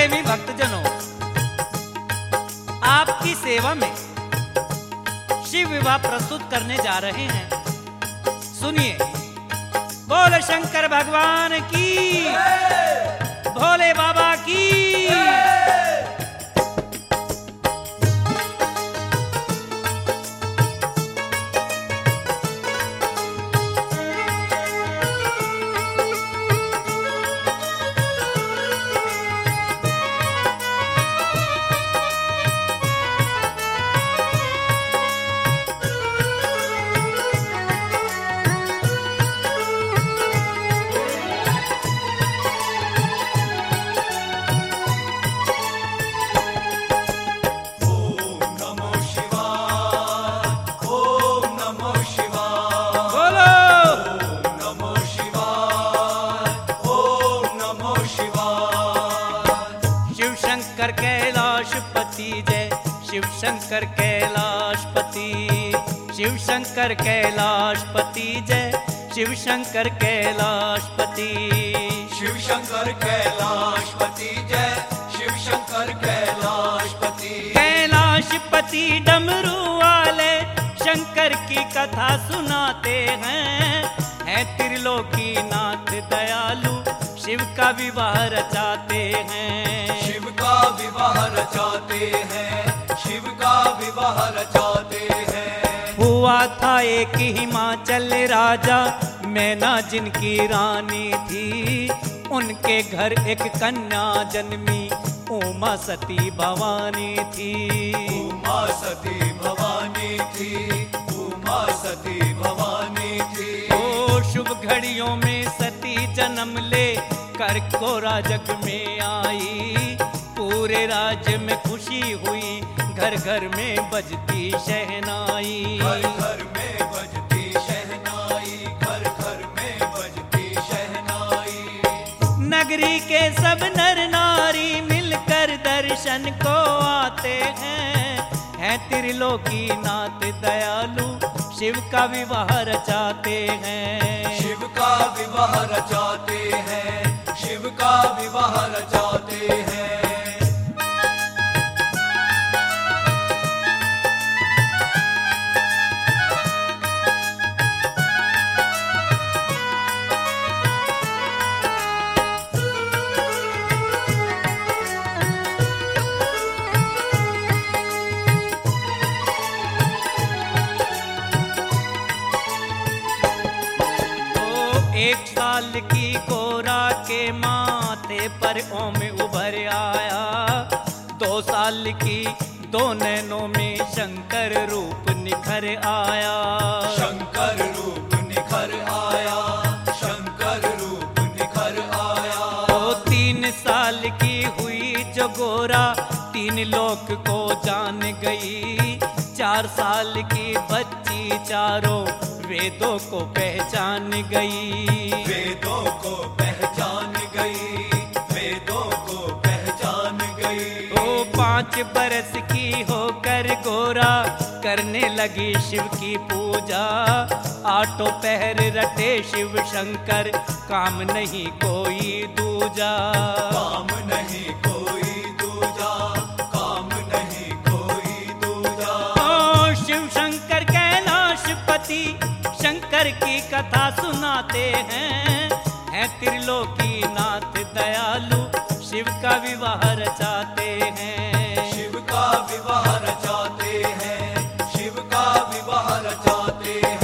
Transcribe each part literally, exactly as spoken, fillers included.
प्रेमी भक्तजनों, आपकी सेवा में शिव विवाह प्रस्तुत करने जा रहे हैं। सुनिए, बोल शंकर भगवान की, भोले बाबा की। शंकर कैलाशपति जय, शिव शंकर कैलाशपति, शिव शंकर कैलाशपति जय, शिव शंकर कैलाशपति, शिव शंकर कैलाशपति जय, शिव शंकर कैलाशपति। कैलाशपति डमरू वाले शंकर की कथा सुनाते हैं, है त्रिलोकी नाथ दयालु शिव का विवाह रचाते हैं, शिव का विवाह रचाते हैं, शिव का विवाह रचाते हैं। हुआ था एक हिमाचल राजा, मैना जिनकी रानी थी, उनके घर एक कन्या जन्मी, उमा सती भवानी थी, उमा सती भवानी थी, उमा सती भवानी थी। ओ शुभ घड़ियों में सती जन्म ले कर कोरा जग में आई, पूरे राज्य में खुशी हुई, घर घर में बजती शहनाई, घर घर में बजती शहनाई, घर घर में बजती शहनाई। नगरी के सब नर नारी मिलकर दर्शन को आते हैं, है त्रिलोकी नाथ दयालु शिव का विवाह रचाते हैं, शिव का विवाह रचाते हैं, शिव का विवाह रचाते हैं। एक साल की गोरा के माथे पर ओम उभर आया, दो साल की दो नैनों में शंकर रूप निखर आया, शंकर रूप निखर आया, शंकर रूप निखर आया। तो तीन साल की हुई जो गोरा तीन लोक को जान गई, चार साल की बच्ची चारों वेदों को पहचान गई, वेदों को पहचान गई, वेदों को पहचान गई। ओ पांच बरस की होकर गोरा करने लगी शिव की पूजा, आठों पहर रटे शिव शंकर, काम नहीं कोई दूजा, काम नहीं कोई दूजा, काम नहीं कोई दूजा। ओ शिव शंकर कैलाशपति शंकर की कथा सुनाते हैं, है त्रिलोकी नाथ दयालु शिव का विवाह रचाते हैं, शिव का विवाह रचाते हैं, शिव का विवाह रचाते हैं।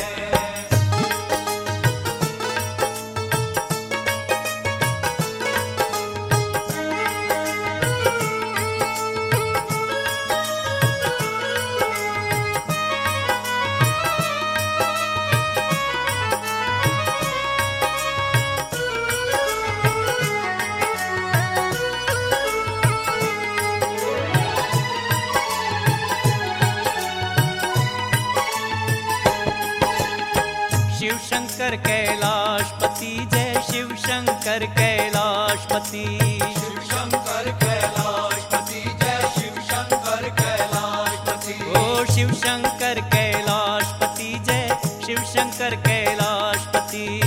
शिव शंकर कैलाशपति जय, शिव शंकर कैलाशपति, शिव शंकर कैलाशपति जय, शिव शंकर कैलाशपति। ओ शिव शंकर कैलाशपति जय, शिव शंकर कैलाशपति।